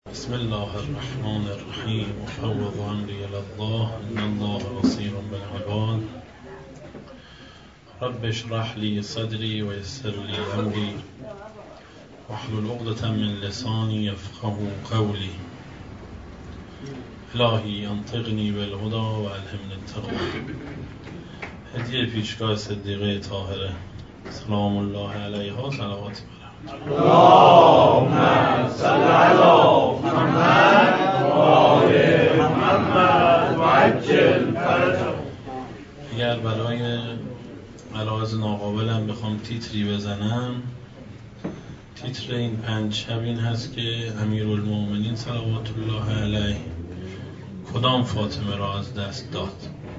بسم الله الرحمن الرحیم وفوض امری الی الله ان الله بصیر بالعباد رب اشرح لی صدری و یسر لی امری واحلل عقدة من لسانی یفقهوا قولی الهی انطقنی بالهدی و الهمنی التقوی. هدیه پیشگاه صدیقه طاهره سلام الله علیها صلوات اللهم صل علی محمد و آل محمد و عجل فرجهم. اگر برای ملاحظ ناقابلم بخوام تیتری بزنم، تیتر این 5 شب این هست که امیرالمومنین صلوات الله علیه کدام فاطمه را از دست داد.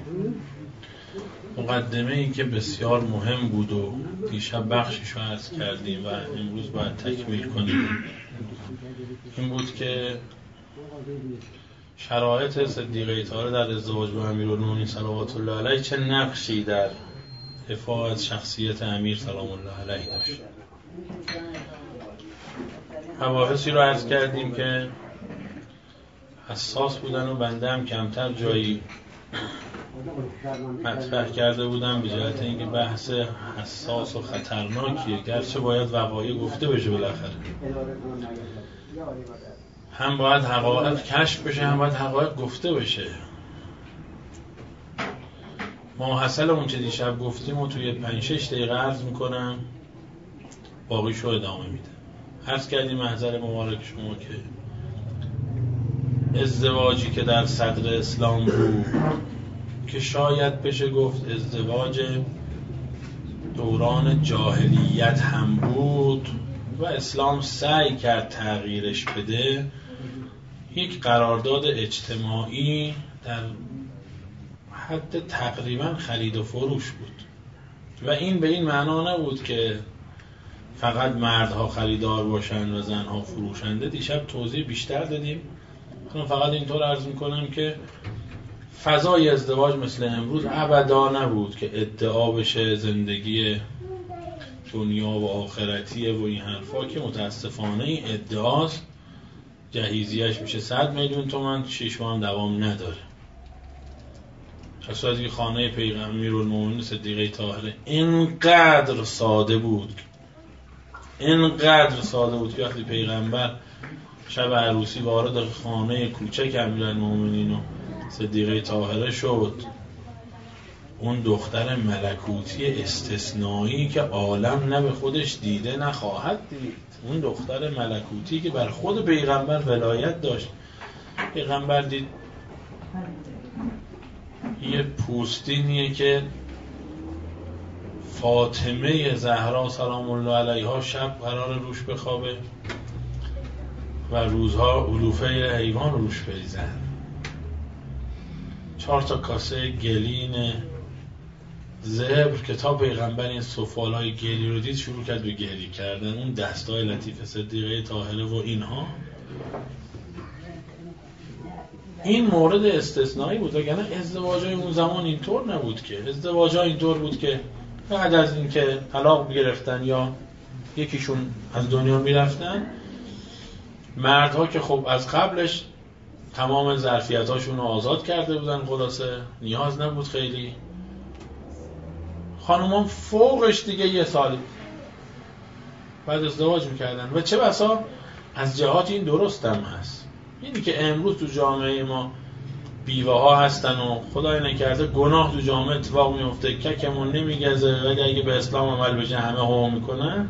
مقدمه ای که بسیار مهم بود و دیشب بخشش رو عرض کردیم و امروز باید تکمیل کنیم این بود که شرایط صدیقه طاهره در ازدواج با امیرالمومنین صلوات الله علیه چه نقشی در دفاع از شخصیت امیر سلام الله علیه داشت. مباحثی رو عرض کردیم که حساس بودن و بنده هم کمتر جایی مطرح کرده بودم به جهت اینکه بحث حساس و خطرناکیه، گرچه باید وقایع گفته بشه بالاخره. هم باید حقایق کشف بشه، هم باید حقایق گفته بشه. ماحصل اون چه دیشب گفتیم و توی 5-6 دقیقه عرض میکنم، باقیشو ادامه میده. عرض کردیم محضر مبارک شما که ازدواجی که در صدر اسلام بود که شاید بشه گفت ازدواج دوران جاهلیت هم بود و اسلام سعی کرد تغییرش بده، یک قرارداد اجتماعی در حد تقریبا خرید و فروش بود و این به این معنا نبود که فقط مردها خریدار باشن و زنها فروشنده. دیشب توضیح بیشتر دادیم. من فقط اینطور عرض میکنم که فضای ازدواج مثل امروز ابدا نبود که ادعا بشه زندگی دنیا و آخرتیه و این حرفا که متاسفانه این ادعاست. جهیزیهش میشه 100 میلیون تومان، 6 ماه هم دوام نداره. کسایی که خانه پیغمبر امیرالمومنین صدیقه طاهره اینقدر ساده بود که وقتی پیغمبر شب عروسی وارد خانه کوچک امیرالمومنین و صدیقه طاهره شد، اون دختر ملکوتی استثنایی که عالم نه به خودش دیده نه خواهد دید، اون دختر ملکوتی که بر خود پیغمبر ولایت داشت. پیغمبر دید یه پوستینیه که فاطمه زهرا سلام الله علیها شب قرار روش بخوابه و روزها علوفه حیوان روش بریزن. 4 کاسه گلین زبر که تا پیغمبر این سفالای گلی رو دید شروع کرد به گری کردن. اون دستای لطیف صدیقه طاهره و اینها، این مورد استثنایی بود. وگرنه ازدواجای اون زمان اینطور نبود که. ازدواجای اینطور بود که بعد از اینکه طلاق گرفتن یا یکیشون از دنیا میرفتن، مردها که خب از قبلش تمام ظرفیتاشون رو آزاد کرده بودن، خلاصه نیاز نبود خیلی. خانومان فوقش دیگه 1 سال بعد ازدواج میکردن و چه بسا از جهات این درست هم هست. اینی که امروز تو جامعه ما بیوه ها هستن و خدای نکرده گناه تو جامعه اتفاق میفته، ککمون نمیگزه، ولی اگه به اسلام عمل بشه همه هم میکنن،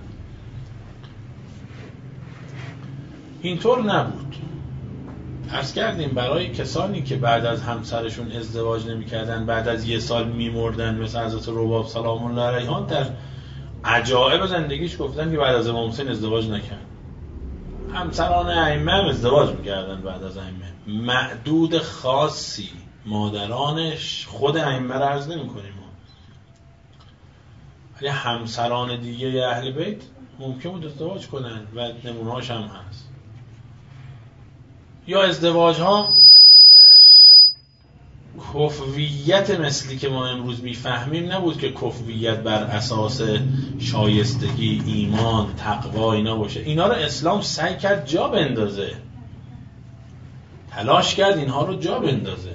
اینطور نبود. عرض کردیم برای کسانی که بعد از همسرشون ازدواج نمی‌کردن، بعد از 1 سال می‌مردن، مثل حضرت رباب سلام الله علیها، در عجایب زندگیش گفتن که بعد از امام حسین ازدواج نکرد. همسران ائمه هم ازدواج می‌کردن بعد از ائمه، معدود خاصی. مادرانش خود ائمه را عرض نمی‌کنیم، ولی همسران دیگه اهل بیت ممکن بود ازدواج کنن و نمونه‌هاش هم هست. یا ازدواج ها کفویت مثلی که ما امروز میفهمیم نبود که کفویت بر اساس شایستگی، ایمان، تقوا اینا باشه. اینا رو اسلام سعی کرد جا بندازه. تلاش کرد اینها رو جا بندازه.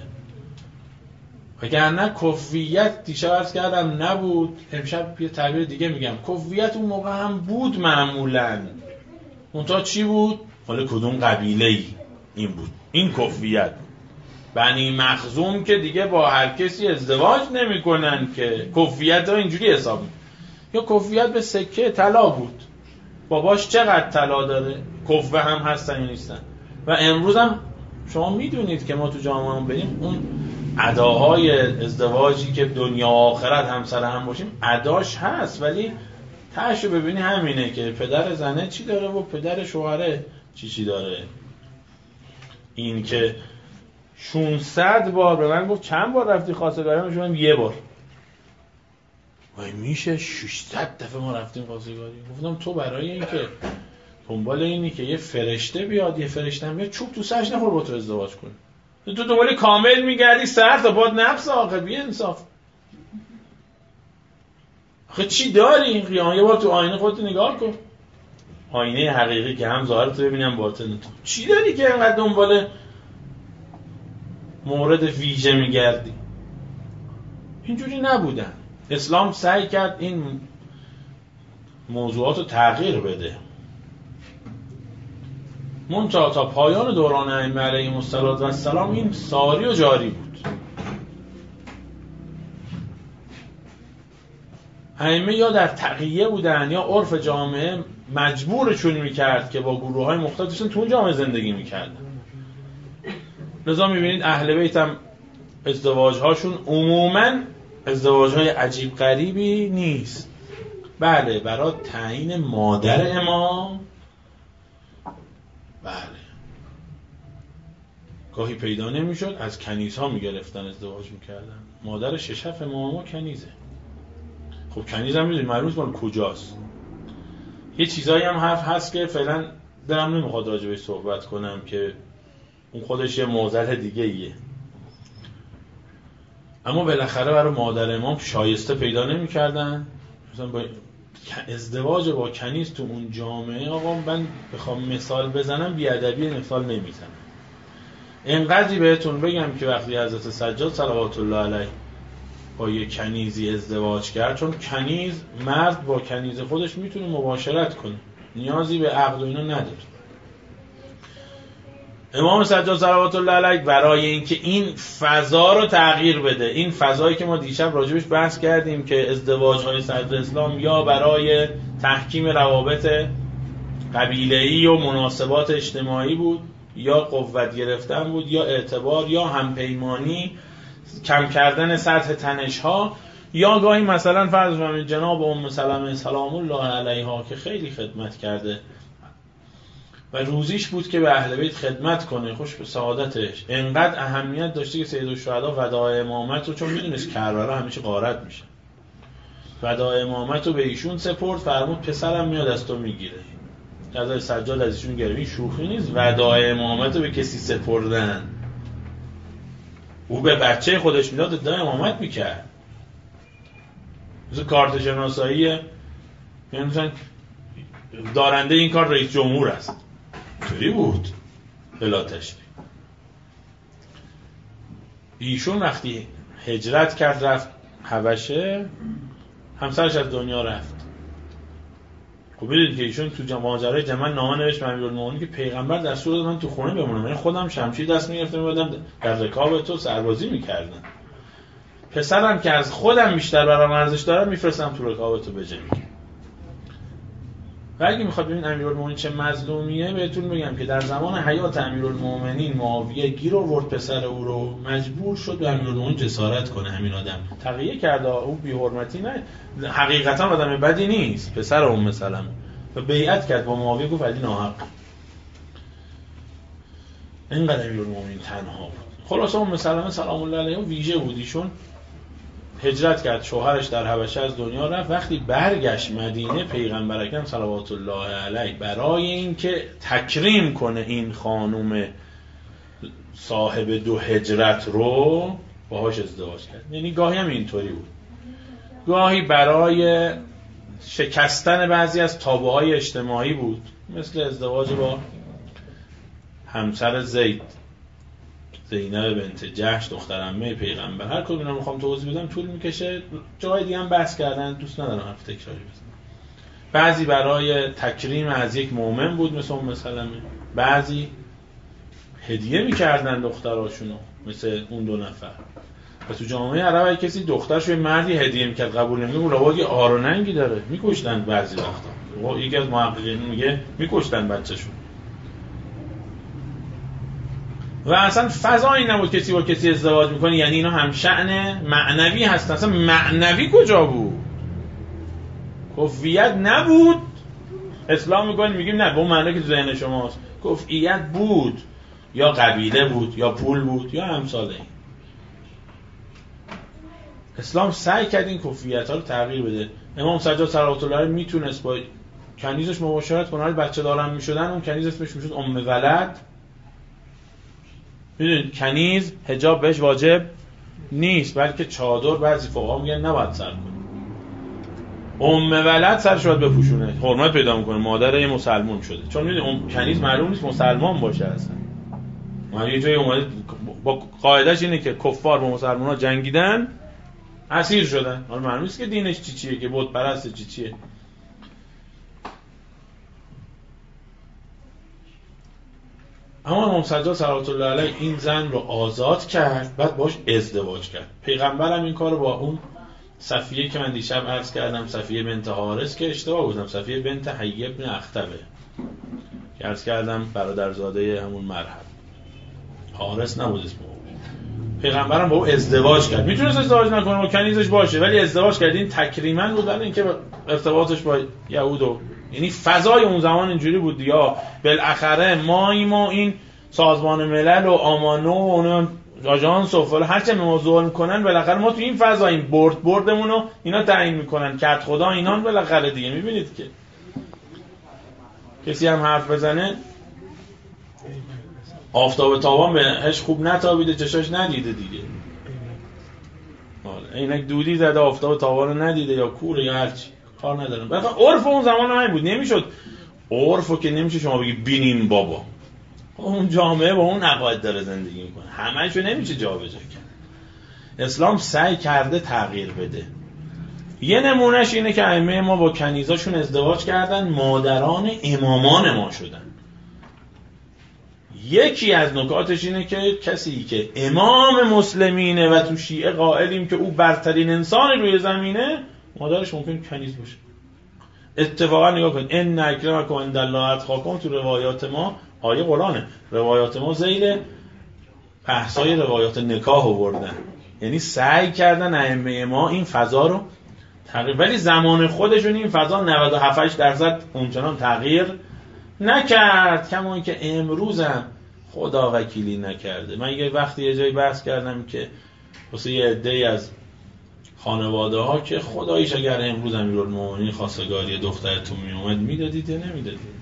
وگرنه کفویت دیشب عرض کردم نبود، امشب یه تعبیر دیگه میگم، کفویت اون موقع هم بود معمولاً، اونتا چی بود؟ حالا کدوم قبیله‌ای این بود، این کفویت. بنی مخزوم که دیگه با هر کسی ازدواج نمی کنن که کفویت ها اینجوری حساب می. یا کفویت به سکه طلا بود، باباش چقدر طلا داره، کفوه هم هستن یا نیستن. و امروز هم شما میدونید که ما تو جامعه هم بریم اون اداهای ازدواجی که دنیا آخرت همسر هم باشیم اداش هست، ولی تاشو ببینی همینه که پدر زنه چی داره و پدر شوهره چی داره. این که 600 بار به من گفت چند بار رفتی خواستگاری؟ من شدم یه بار. وای میشه 600 دفعه ما رفتیم خواستگاری؟ گفتم تو برای این که دنبال اینی که یه فرشته بیاد، یه فرشته هم بیاد چوب تو سرش نخور با تو ازدواج کنه، تو دنبال کامل میگردی سر تا پات نفس آخه بی انصاف. آخه چی داری این قیام؟ یه بار تو آینه خودت نگاه کن، آینه حقیقی که هم ظاهرت ببینم باطن تو، چی داری که اینقدر دنبال مورد ویژه میگردی؟ اینجوری نبودن. اسلام سعی کرد این موضوعات رو تغییر بده. منتها تا پایان دوران ائمه علیهم السلام این ساری و جاری بود. ائمه یا در تقیه بودن یا عرف جامعه مجبورشون میکرد که با گروه‌های مختلفشون تو اون جامعه زندگی میکردن. لذا میبینید اهل بیت هم ازدواج‌هاشون عموماً ازدواج‌های عجیب غریبی نیست. بله برای تعیین مادر امام، بله گاهی پیدا نمیشد از کنیزها میگرفتن ازدواج میکردن. مادر 6 امام کنیزه. خب کنیز هم میدونی معلوم مال کجاست. یه چیزایی هم هست که فعلا دلم نمیخواد راجع بهش صحبت کنم که اون خودش یه موضوع دیگه ایه. اما بالاخره برای مادر امام شایسته پیدا نمی‌کردن. مثلا با ازدواج با کنیز تو اون جامعه، آقا من بخوام مثال بزنم بی‌ادبی مثال نمیزنم. اینقدری بهتون بگم که وقتی حضرت سجاد صلوات الله علیه با یه کنیزی ازدواج کرد، چون کنیز مرد با کنیز خودش میتونه مباشرت کنه، نیازی به عقد و اینا نداره. امام سجاد صلوات الله علیه برای اینکه این فضا رو تغییر بده، این فضایی که ما دیشب راجبش بحث کردیم که ازدواج‌های صدر اسلام یا برای تحکیم روابط قبیله‌ای و مناسبات اجتماعی بود، یا قوت گرفتن بود، یا اعتبار، یا همپیمانی، کم کردن سطح تنش‌ها، یا گاهی مثلا فرض کنید جناب ام سلمه سلام الله علیها که خیلی خدمت کرده و روزیش بود که به اهل بیت خدمت کنه، خوش به سعادتش، انقدر اهمیت داشته که سید الشهدا وداع امامت رو، چون میدونست کربلا همیشه غارت میشه، وداع امامت رو به ایشون سپرد، فرمود پسرم میاد از تو میگیره. حضرت سجاد از ایشون گرفت. این شوخی نیست، وداع امامت رو به کسی سپردن. او به بچه خودش میداد ادعای امامت میکرد. مثل کارت شناساییه، یعنی مثلا دارنده این کار رئیس جمهور است. طوری بود بلا تشبیه. ایشون وقتی هجرت کرد رفت حبشه، همسرش از دنیا رفت. خب ببینید که ایشون تو ماجرای جمل نامه نوشت به امیرالمومنین که پیغمبر دستور داد من تو خونه بمونم، من خودم شمشیر دست میگرفتم میبردم در رکاب تو سربازی میکردم، پسرم که از خودم بیشتر برام ارزش داره میفرستم تو رکاب تو بجنگه. و اگه میخواد ببین امیرالمومنین چه مظلومیه، بهتون بگم که در زمان حیات امیرالمومنین معاویه گیر آورد پسر او رو، مجبور شد به امیرالمومنین جسارت کنه. همین آدم تقیه کرده، او بی حرمتی نه، حقیقتا آدم بدی نیست، پسر ام سلمه، و بیعت کرد با معاویه، گفت علی ناحق. اینقدر امیرالمومنین تنها بود. خلاصه ام سلمه سلام الله علیها ویژه بود. ایشون هجرت کرد، شوهرش در حبشه از دنیا رفت. وقتی برگشت مدینه، پیغمبر اکرم صلوات الله علیه برای اینکه تکریم کنه این خانم صاحب 2 هجرت رو، باهاش ازدواج کرد. یعنی گاهی هم اینطوری بود، گاهی برای شکستن بعضی از تابوهای اجتماعی بود، مثل ازدواج با همسر زید زینب بنت جحش دختر عمه پیغمبر، هر کدوم رو میخوام توضیح بدم طول میکشه، جای دیگه هم بحث کردن، دوست ندارم حرف تکراری بزنم. بعضی برای تکریم از یک مؤمن بود مثل ام سلمه، بعضی هدیه میکردن دختراشونو مثل اون 2 نفر. و تو جامعه عرب اگه کسی دخترش به مردی هدیه میکرد قبول نمیکنه، اون لابد یه آروننگی داره، میکشتن بعضی وقتا. یکی از محققین میگه میکشتن بچه‌شون. و اصلا فضایی نبود کسی با کسی ازدواج میکنه یعنی اینا هم شأن معنوی هستن. اصلا معنوی کجا بود؟ کفیت نبود. اسلام میگیم نه، به اون معنی که تو ذهن شماست. کفیت بود، یا قبیله بود، یا پول بود، یا امثال این. اسلام سعی کرد این کفیت ها رو تغییر بده. امام سجاد صلوات الله علیه میتونست با کنیزش مباشرت کنه، بچه دارن میشدن، اون کنیز اسمش میشد ام ولد. ببینید کنیز حجاب بهش واجب نیست، بلکه چادر بعضی فقها میگن نباید سر کنه. ام ولد سرش باید بپوشونه، حرمت پیدا میکنه، مادر یه مسلمان شده. چون میدونید کنیز معلوم نیست مسلمان باشه اصلا. ما یه جایی اومده با قاعدهش اینه که کفار با مسلمان‌ها جنگیدن، اسیر شدن، حالا معلوم نیست که دینش چیه، که بت پرست چیه. اما امام سجاد صلوات الله علیه این زن رو آزاد کرد، بعد باش ازدواج کرد. پیغمبرم این کارو با اون صفیه که من دیشب عرض کردم، صفیه بنت حارث، که اشتباه بودم، صفیه بنت حیی بن اخطبه که عرض کردم برادرزاده همون مرحب، حارث نبود اسمه. پیغمبرم با او ازدواج کرد. میتونست ازدواج نکنه با کنیزش باشه، ولی ازدواج کرد. این تکریما بود، برای اینکه ارتباطش با یهود یعنی فضای اون زمان اینجوری بود، یا بالاخره ما این سازمان ملل و آمانو و اون آژانس و فلان هر چه ما ظلم کنن، بالاخره ما تو این فضاییم، بردمون رو اینا تعیین میکنن، کت خدا اینان بالاخره دیگه. میبینید که کسی هم حرف بزنه آفتاب تابان بهش خوب نتابیده، چشاش ندیده دیگه. اینک دودی زده آفتاب تابان رو ندیده، یا کوره یا هرچی، کار ندارم. بلکه عرف اون زمان همین بود. نمیشد عرفو که نمیشه شما بگی بینیم بابا، اون جامعه با اون عقاید داره زندگی میکنه، همه‌شو نمیشه جابجا کرد. اسلام سعی کرده تغییر بده. یه نمونهش اینه که ائمه ما با کنیزاشون ازدواج کردن، مادران امامان ما شدن. یکی از نکاتش اینه که کسی که امام مسلمینه و تو شیعه قائلیم که او برترین انسان روی زمینه، مادرش ممکن کنیز باشه. اتفاقا نگاه کن، ان اکرمکم عند الله اتقاکم، تو روایات ما، آیه قرآنه، روایات ما ذیل بحثای روایات نکاح آوردن. یعنی سعی کردن ائمه ما این فضا رو تغییر، ولی زمان خودشون این فضا 97% اونچنان تغییر نکرد، کما اینکه امروزم خدا وکیلی نکرده. من یه وقتی یه جایی بحث کردم که واسه یه عده‌ای از خانواده ها که خداییش اگر امروز امیرالمومنین خواستگاری دخترتون می اومد میدادید یا نمیدادید؟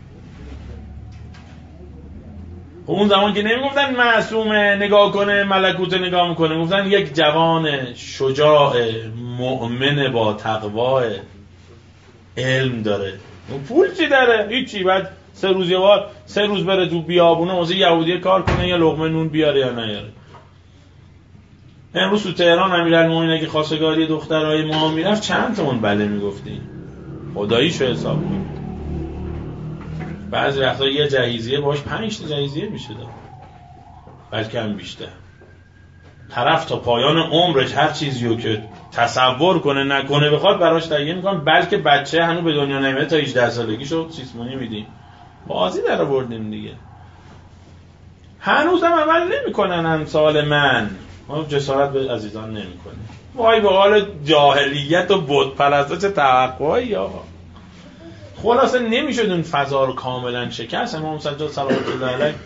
اون زمان که نمیگفتن معصومه نگاه کنه ملکوت نگاه میکنه، گفتن یک جوان شجاع مؤمن با تقوا علم داره. اون پول چی داره؟ هیچی. بعد 3 روز یه بار 3 روز بره تو بیابونه واسه یهودی کار کنه، یا لقمه نون بیاره یا نیاره. امروز تو تهران امیرالمومنین اگه خواستگاری دخترای ما میرفت چند تومن بله میگفتی؟ خداییشو حساب کن. بعضی وقتا یه جهیزیه باش 5 تا جهیزیه میشه داد، بلکه هم بیشتر. طرف تا پایان عمرش هر چیزیو که تصور کنه نکنه بخواد براش تهیه میکنن، بلکه بچه هنوز به دنیا نمیاد تا 18 سالگیشو سیسمونی میدیم. بازی در آوردیم دیگه. هنوزم عمل نمیکنن امثال من. ما جسارت به عزیزان نمیکنیم. وای به حال جاهلیت و بت پرستی چه توقعی آقا. خلاصه نمیشد اون فضا رو کاملا شکست. امام سجاد صلوات الله علیه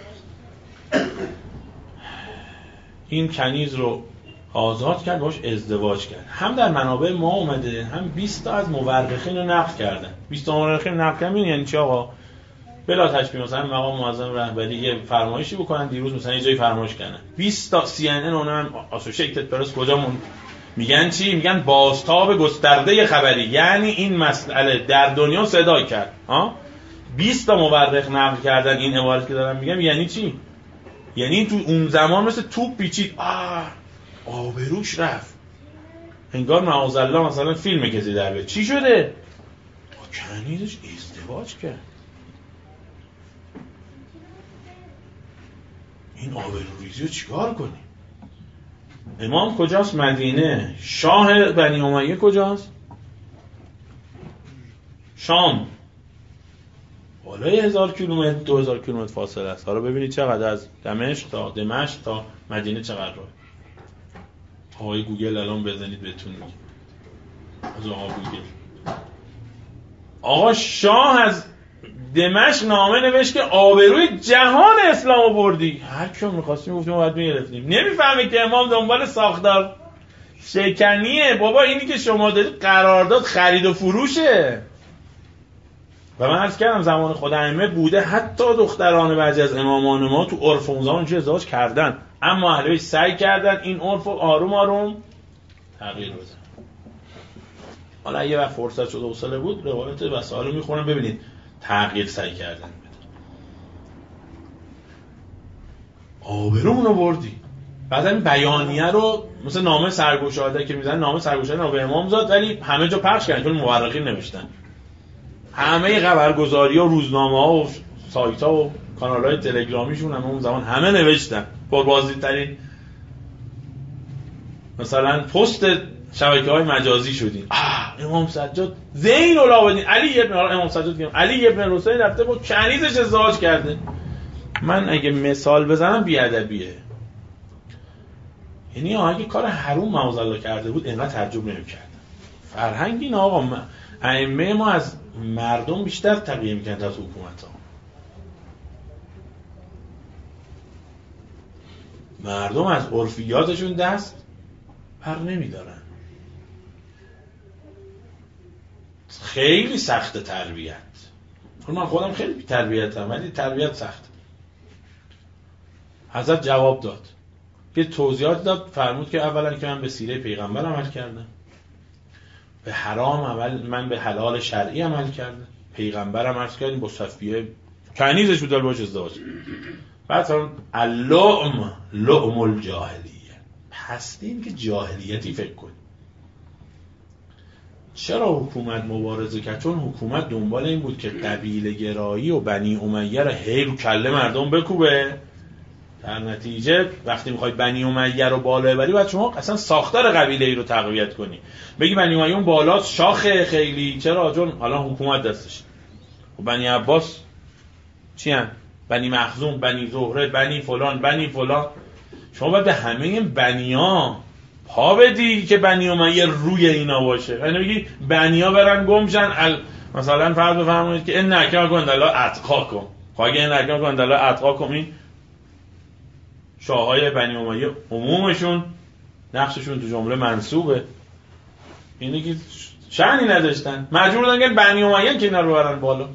این کنیز رو آزاد کرد، باش ازدواج کرد. هم در منابع ما اومده، هم 20 تا از مورخین رو نقل کردن. 20 تا مورخین نقل کردن یعنی چی آقا؟ بلا تشبیه مثلا مقام معظم رهبری یه فرمایشی بکنن، دیروز مثلا یه جایی فرمایش کردن 20 تا CNN اونم اسوشییتد پرس کجا میگن چی؟ میگن بازتاب گسترده خبری، یعنی این مسئله در دنیا صدا کرد. 20 تا مورخ نقل کردن این عبارت که دارم میگم. یعنی چی؟ یعنی تو اون زمان مثل توپ پیچید، آبروش رفت، انگار معاذالله مثلا فیلم کسی در بیاد. چی شده؟ کنیزش ازدواج کرد. این آبروریزی رو چیکار کنی؟ امام کجاست؟ مدینه. شاه بنی امیه کجاست؟ شام. بالای 1000 کیلومتر 2000 کیلومتر فاصله است. حالا ببینید چقدر از دمشق تا مدینه چقدر راه. آقای گوگل الان بزنید بهتون میگه. از آقا گوگل. آقا شاه از دمشق نامه نوشت که آبروی جهان اسلامو بردی. هر کیو می‌خواستیم گفتیم ما باید می‌گرفتیم. نمیفهمه که امام دنبال ساختار شکنیه. بابا اینی که شما دارید قرارداد خرید و فروشه. و من عرض کردم زمان خود ائمه بوده حتی دختران بعضی از امامان ما تو عرف اون زمان ازدواج کردن، اما اهل بیت سعی کردن این عرف رو آروم آروم تغییر بدن. حالا یه وقت فرصت شده حوصله بود روایت وسائل رو میخونم ببینید تغییر سعی کردن بدن. آبرومون رو بردی. بعدا این بیانیه رو مثل نامه سرگشاده که میزنن، نامه سرگشاده رو به امام زاد ولی همه جا پخش کردن چون مورخین نوشتن. همه خبرگزاری و روزنامه ها و سایت ها و کانال های تلگرامیشون هم اون زمان همه نوشتن. پربازدیدترین مثلا پست شبکه های مجازی شدین. امام سجاد زین العابدین علی ابن امام سجاد گفتم علی ابن حسین رفته با کنیزش ازدواج کرده. من اگه مثال بزنم بیادبیه. یعنی اگه کار حروم معاذالله کرده بود اینقدر تعجب نمی‌کرد. فرهنگ این آقا ائمه ما از مردم بیشتر تقیه می‌کردن از حکومت‌ها. مردم از عرفیاتشون دست پر نمی‌دارن. خیلی سخت تربیت. من خودم خیلی تربیتم ولی تربیت سخت. حضرت جواب داد. یه توضیحات داد، فرمود که اولا که من به سیره پیغمبر عمل کردم، به حرام عمل، من به حلال شرعی عمل کردم، پیغمبرم عرض کردیم با صفیه کنیزش بود باش ازدواج. بعد فرمود اللؤم لؤم الجاهلیه، پستین که جاهلیتی فکر کن. چرا حکومت مبارزه کرد؟ چون حکومت دنبال این بود که قبیله گرایی و بنی امیه رو هی رو کله مردم بکوبه. در نتیجه وقتی میخوای بنی امیه رو بالا ببری باید شما اصلا ساختار قبیله ای رو تقویت کنی. بگی بنی امیه اون بالا شاخه خیلی، چرا؟ چون حالا حکومت دستش. و بنی عباس چی هن؟ بنی مخزوم، بنی زهره، بنی فلان. شما باید به همه این بنی‌ها پا بدی که بنی امیه روی اینا باشه. یعنی بگی بنی‌ها برن گمشن. مثلا فرض بفرمایید که ان اکرمکم عند الله اتقاکم. خب اگه ان اکرمکم عند الله اتقاکم، این شاههای بنی امیه عمومشون نقششون تو جمله منصوبه. اینه که شأنی نداشتن، مجبور بودن که بنی امیه که اینا رو برن بالا.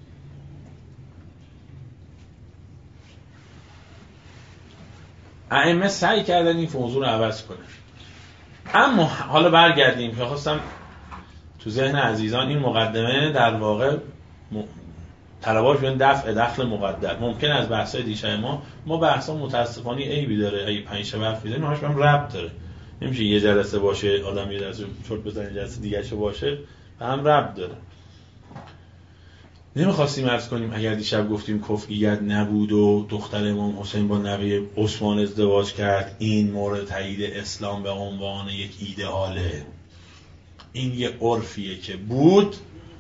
ائمه سعی کردن این موضوع رو عوض کنن. اما حالا برگردیم که خواستم تو ذهن عزیزان این مقدمه در واقع طلباش بیان دفع دخل مقدر. ممکن از بحث‌های دیشب ما بحثا متاسفانه عیبی داره. اگه 5 شب حرف می‌زنیم همش هم ربط داره. نمیشه یه جلسه باشه آدم یه جلسه چرت بزنه جلسه دیگه‌شو باشه، به هم ربط داره. نمیخواستیم عرض کنیم اگر دیشب گفتیم کفریت نبود و دختر امام حسین با نوه عثمان ازدواج کرد، این مورد تایید اسلام به عنوان یک ایدئاله، این یه عرفیه که بود،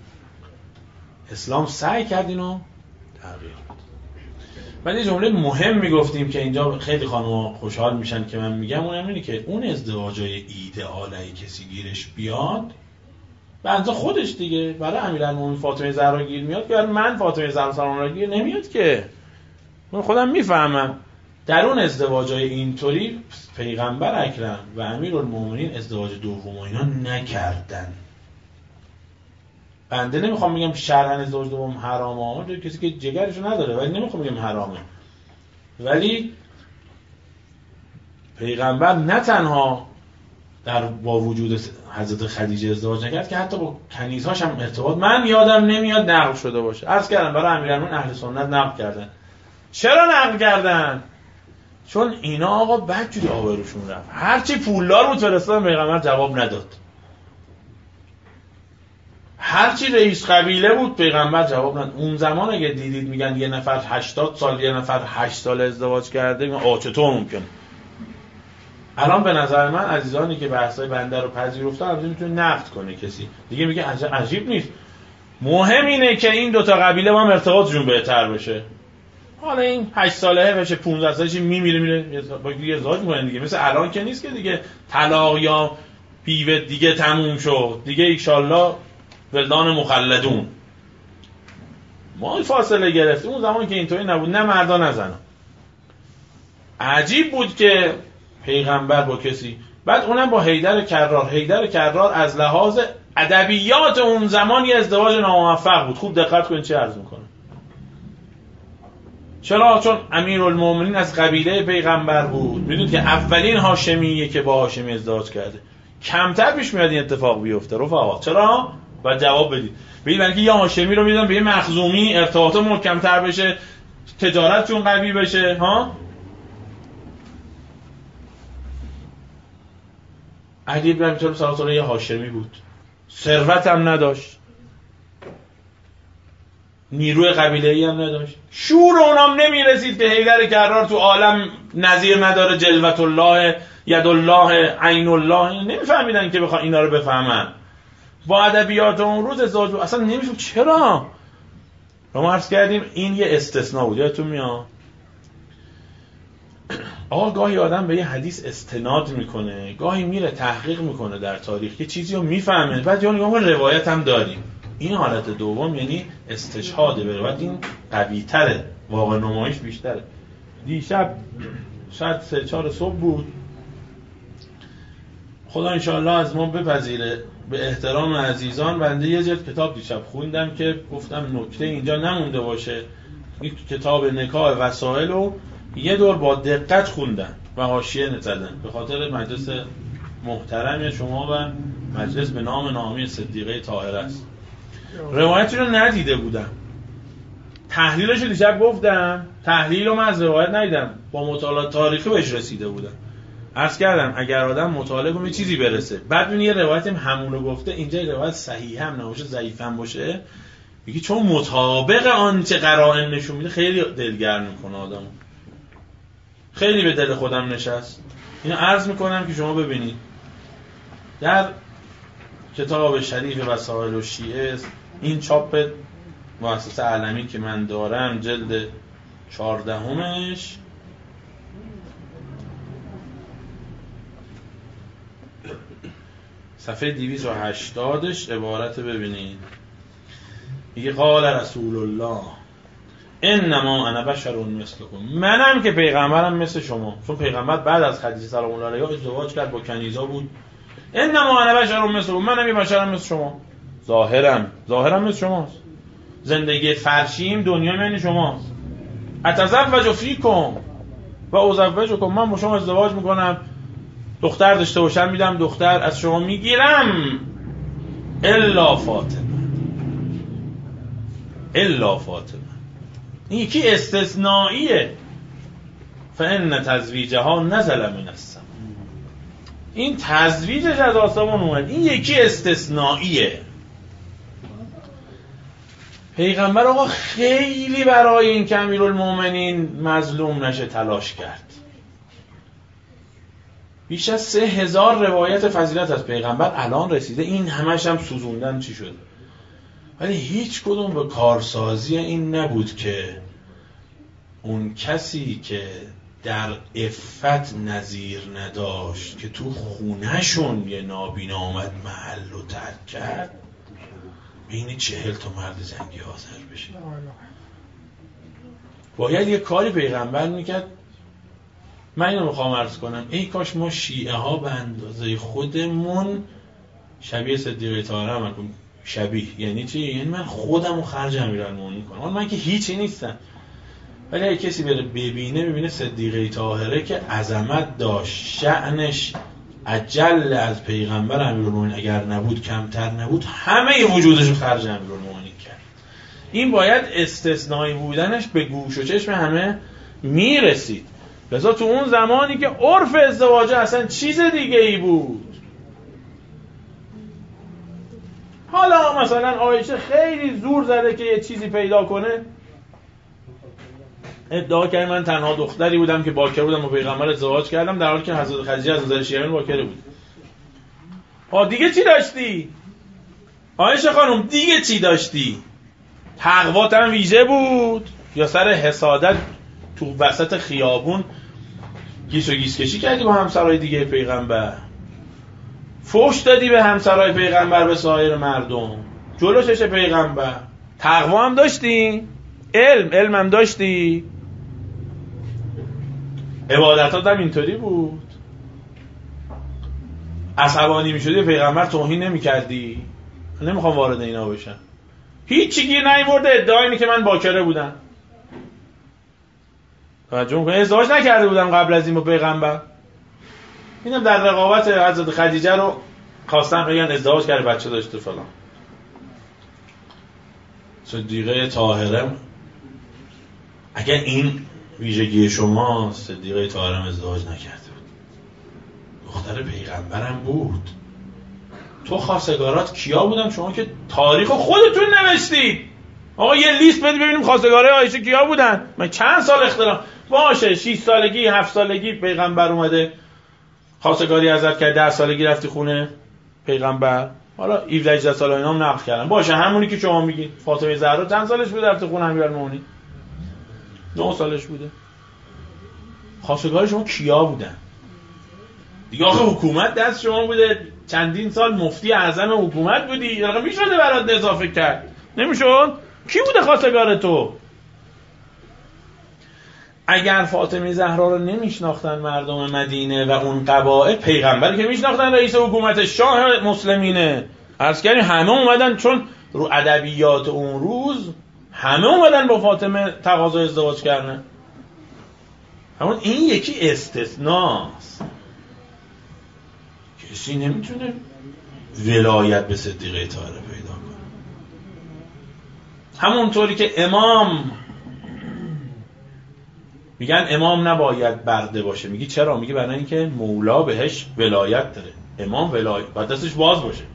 اسلام سعی کرد اینو تغییر بده. بعد یه جمله مهم میگفتیم که اینجا خیلی خانم‌ها خوشحال میشن که من میگم، اونم اینه که اون ازدواجای ایدئاله کسی گیرش بیاد بنده خودش دیگه، برای امیرالمومنین فاطمه زهرا گیر میاد که من فاطمه زهرا سلام علیها گیر نمیاد که. من خودم میفهمم در اون ازدواجای اینطوری پیغمبر اکرم و امیرالمومنین ازدواج دوم اینا نکردن. بنده نمیخوام بگم شرعاً ازدواج دوم حرامه، کسی که جگرشو نداره، ولی نمیخوام بگم حرامه. ولی پیغمبر نه تنها با وجود حضرت خدیجه ازدواج نکرد که حتی با کنیزهاش هم ارتباط من یادم نمیاد نقل شده باشه. عرض کردم برای امیرالمومنین اهل سنت نقل کردن. چرا نقل کردن؟ چون اینا آقا بدجوری آبروشون رفت. هرچی پولدار بود فرستادن پیغمبر جواب نداد. هرچی رئیس قبیله بود پیغمبر جواب نداد. اون زمان اگه دیدید میگن یه نفر 80 سال یه نفر 8 سال ازدواج کرده، میگن چطور ممکنه؟ الان به نظر من عزیزانی که بحثای بنده رو پذیرفتن البته میتونه نقد کنه کسی دیگه، میگه عجیب نیست، مهم اینه که این دوتا قبیله با هم ارتباطشون بهتر بشه. حالا این 8 ساله بشه 15 سالش میره با یه ازدواج میکنن دیگه. مثل الان که نیست که دیگه طلاق یا بیوه دیگه تموم شد دیگه، ان شاءالله ولدان مخلدون. ما فاصله گرفتیم. اون زمان که اینطوری نبود، نه مردا نه زنا. عجیب بود که پیغمبر با کسی، بعد اونم با حیدر کرار از لحاظ ادبیات اون زمان یه ازدواج ناموفق بود. خوب دقت کنید چه عرض میکنه. چرا؟ چون امیرالمومنین از قبیله پیغمبر بود. میدونید که اولین هاشمیه که با هاشمی ازدواج کرده. کمتر پیش میاد این اتفاق بیفته رفقا. چرا؟ باید جواب بدید. برای که یه هاشمی رو میدونم به یه مخزومی ارتباط محکم‌تر بشه، تجارتشون قوی بشه. ها؟ علی بن ابی طالب صلی الله علیه و آله یه هاشمی بود. ثروت هم نداشت. نیروی قبیله‌ای هم نداشت. شور اونام نمیرسید که حیدر کرار تو عالم نظیر نداره، جلوت الله، ید الله، عین الله. نمیفهمیدن که بخوان اینا رو بفهمن. با ادبیات اون روز ازدواج اصلا نمیفهم. چرا؟ ما عرض کردیم این یه استثناء بود. یادتون میاد؟ آقا گاهی آدم به یه حدیث استناد میکنه، گاهی میره تحقیق میکنه در تاریخ، یه چیزی رو میفهمه، بعد یا نگاه روایت هم داریم. این حالت دوم یعنی استشهاده به روایت. این قوی تره، واقع نمایش بیشتره. دیشب شاید 3-4 صبح بود، خدا انشاءالله از ما بپذیره. به احترام عزیزان بنده یه جلد کتاب دیشب خوندم که گفتم نکته اینجا نمونده باشه. این کتاب نکاح وسائل رو یه دور با دقت خوندن و حاشیه زدن به خاطر مجلس محترم شما و مجلس به نام نامی صدیقه طاهره است. روایتی رو ندیده بودم، تحلیلش رو دیشب گفتم. تحلیل رو من از روایت ندیدم، با مطالعات تاریخی بهش رسیده بودم. عرض کردم اگر آدم مطالعه کنه چیزی برسه، بعد ببین یه روایت هم همونو گفته، اینجا روایت صحیح هم نباشه ضعیف هم باشه، میگه چون مطابق آنچه قرائن نشون میده خیلی دلگرم میکنه آدمو. خیلی به دل خودم نشست. اینو عرض میکنم که شما ببینید در کتاب شریف وسائل الشیعه، این چاپ مؤسسه علمی که من دارم، جلد 14 صفحه 280 عبارت ببینید. میگه قال رسول الله انما انا بشر مثلکم، منم که پیغمبرم مثل شما. چون پیغمبر بعد از خدیجه سلام الله علیها ازدواج کرد، با کنیزا بود. انما انا بشر مثلکم، منم یه بشرم مثل شما. ظاهرم مثل شماست. زندگی فرشیم دنیا یعنی شماست. اتزوج فیکم و ازوجکم، من با شما ازدواج میکنم، دختر داشته باشم میدم دختر، از شما میگیرم. الا فاطمه این یکی استثنائیه. فان تزویجها نزل من السماء، این تزویجش از آسمان اومد. این یکی استثنائیه. پیغمبر آقا خیلی برای این که امیرالمومنین مظلوم نشه تلاش کرد. بیش از 3000 روایت فضیلت از پیغمبر الان رسیده، این همش هم سوزوندن چی شد. ولی هیچ کدوم به کارسازی این نبود که اون کسی که در عفت نظیر نداشت، که تو خونهشون یه نابینا آمد محل رو ترک کرد، بین 40 تا مرد زنگی حاضر بشه. باید یه کاری پیغمبر میکرد. من اینو میخوام عرض کنم، ای کاش ما شیعه ها به اندازه خودمون شبیه صدیقه طاهره عمل کنیم. شبیه یعنی چی؟ یعنی من خودمو خرج امیرالمومنین کنم. من که هیچی نیستم، ولی اگه کسی بره ببینه صدیقه طاهره که عظمت داشت، شأنش اجل از پیغمبر امیرالمومنین اگر نبود کمتر نبود، همه وجودش رو خرج امیرالمومنین کرد. این باید استثنایی بودنش به گوش و چشم همه میرسید. لذا تو اون زمانی که عرف ازدواج اصلا چیز دیگه ای بود. حالا مثلا عایشه خیلی زور زده که یه چیزی پیدا کنه، ادعا کرد من تنها دختری بودم که باکر بودم و پیغمبر ازدواج کردم، در حالی که حضرت خدیجه از نظر شیعیان باکر بود. دیگه چی داشتی؟ عایشه خانم دیگه چی داشتی؟ تقوات هم ویژه بود یا سر حسادت تو وسط خیابون گیس و گیس کشی کردی با همسرای دیگه پیغمبر؟ فحش دادی به همسرای پیغمبر به سایر مردم جلو چش پیغمبر؟ تقوا هم داشتی؟ علم هم داشتی؟ عبادتات هم اینطوری بود؟ عصبانی میشدی پیغمبر توهین نمی کردی؟ نمیخوام وارد اینا بشم. هیچی گیر نیورده ادعا اینه که من باکره بودم. توجه میکنی؟ ازدواج نکرده بودم قبل از این با پیغمبر. اینم در رقابت حضرت خدیجه رو خواستن بگن ازدواج کرده بچه داشته فلان. صدیقه طاهره اگر این ویژگی شما، صدیقه طاهره ازدواج نکرده بود، دختر پیغمبرم بود. تو خواستگارات کیا بودن؟ شما که تاریخ خودتون نوشتید. آقا یه لیست بدید ببینیم خواستگارای عایشه کیا بودن. من چند سال اختلاف باشه، 6 سالگی 7 سالگی پیغمبر اومده خواستگاری ازت کرد، 10 سالگی رفتی خونه پیغمبر، حالا 17 18 سال اینا هم نقل کردن، باشه همونی که شما میگید. فاطمه زهرا چند سالش بود رفته خونه امیرالمومنین؟ 9 سالش بوده. خواستگار شما کیا بودن؟ دیگه آخه حکومت دست شما بوده، چندین سال مفتی اعظم حکومت بودی، آخه میشده برات اضافه کرد؟ نمیشد؟ کی بوده خواستگار تو؟ اگر فاطمه زهرا رو نمیشناختن مردم مدینه و اون قبایل، پیغمبر که میشناختن رئیس حکومت شاه مسلمینه. عرض کردیم همه اومدن، چون رو ادبیات اون روز همه اومدن با فاطمه تقاضا ازدواج کردن. همون این یکی استثناست. کسی نمیتونه ولایت به صدیقه طاهره پیدا کنه. همونطوری که امام میگن امام نباید برده باشه، میگی چرا؟ میگی برای اینکه مولا بهش ولایت داره. امام ولایت باید دستش باز باشه.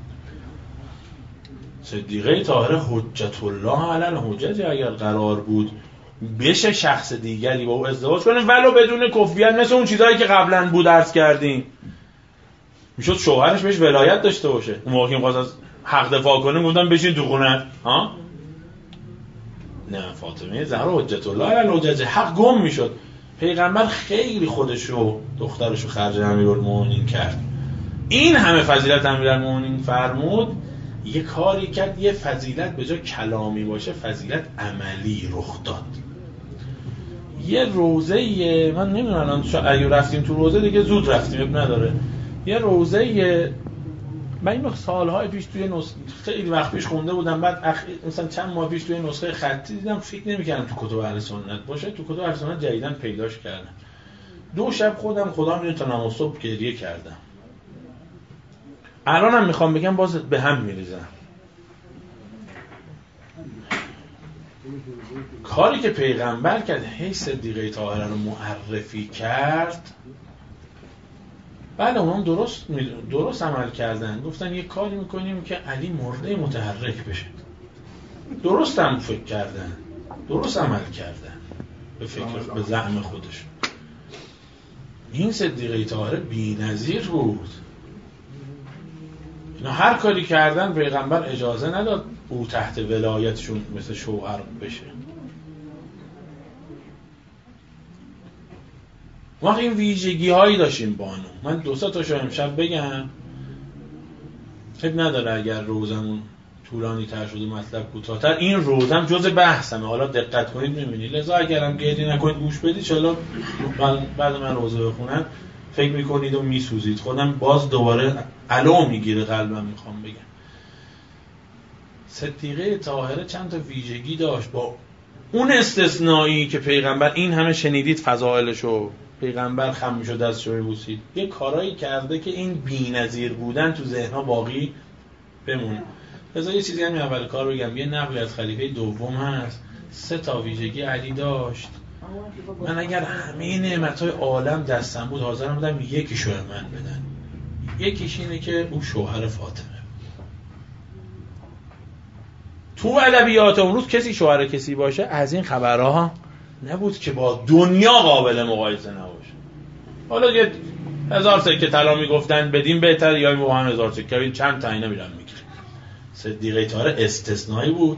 صدیقه طاهره حجت الله علی الحجج اگر قرار بود بشه شخص دیگری با او ازدواج کنه ولو بدون کفریت، مثل اون چیزایی که قبلا بود عرض کردیم، میشد شوهرش بهش ولایت داشته باشه. اون موقع که می‌خواست از حق دفاع کنه گفتن بشین تو خونه. ها نه، فاطمه زهرا حجت الله علی الحجج حق گم میشد. پیغمبر خیلی خودشو دخترشو خرج امیرالمومنین کرد. این همه فضیلت امیرالمومنین فرمود، یه کاری کرد یه فضیلت به جای کلامی باشه فضیلت عملی رخ داد. یه روزه، من نمیدونم اگه رفتیم تو روزه دیگه زود رفتیم اب نداره، یه روزه من اینو سالهای پیش توی خیلی وقت پیش خونده بودم، بعد مثلا چند ماه پیش توی نسخه خطی دیدم، فکر نمی‌کردم تو کتب اهل سنت باشه. تو کتب اهل سنت جدیداً پیداش کردم. 2 شب خدا میدونه تا نماز صبح گریه کردم. الانم میخوام بگم باز به هم میریزم. کاری که پیغمبر کرد، هی صدیقه طاهره رو معرفی کرد، بعد اونم درست عمل کردن. گفتن یه کاری میکنیم که علی مرده متحرک بشه. درست هم فکر کردن، درست عمل کردن به زعم خودش. این صدیقه طاهره بی‌نظیر بود. اینا هر کاری کردن پیغمبر اجازه نداد او تحت ولایتشون مثل شوهر بشه. وقت این ویژگی هایی داشتیم بانو. من 2-3 تاشو امشب بگم، خیلی نداره اگر روزمون طولانی تر شده مطلب کوتاه‌تر. این روزم جز بحثمه، حالا دقت کنید می‌بینید. لذا اگرم گریه نکنید گوش بدید، چلا بعد من روزه بخونم فکر میکنید و میسوزید. خودم باز دوباره علو میگیره قلبم. میخوام بگم صدیقه طاهره چند تا ویژگی داشت، با اون استثنایی که پیغمبر این همه شنیدید فضائلشو، پیغمبر خم میشد دستشو میبوسید، یه کارایی کرده که این بی‌نظیر بودن تو ذهنها باقی بمونه. لذا یه چیزی همین اول کار بگم، یه نقلی از خلیفه دوم هست 3 تا ویژگی علی داشت من اگر همه نعمت‌های عالم دستم بود حاضرم بودم یکیشو به من بدن. یکیش اینه که او شوهر فاطمه. تو ادبیات اون روز کسی شوهر کسی باشه از این خبرها نبود که با دنیا قابل مقایسه نباشه. حالا یه 1000 سکه طلا میگفتن بدین بهتر، یا با هم 1000 سکه چند تا اینا میرن میگیره. صدیقه طاهره استثنایی بود.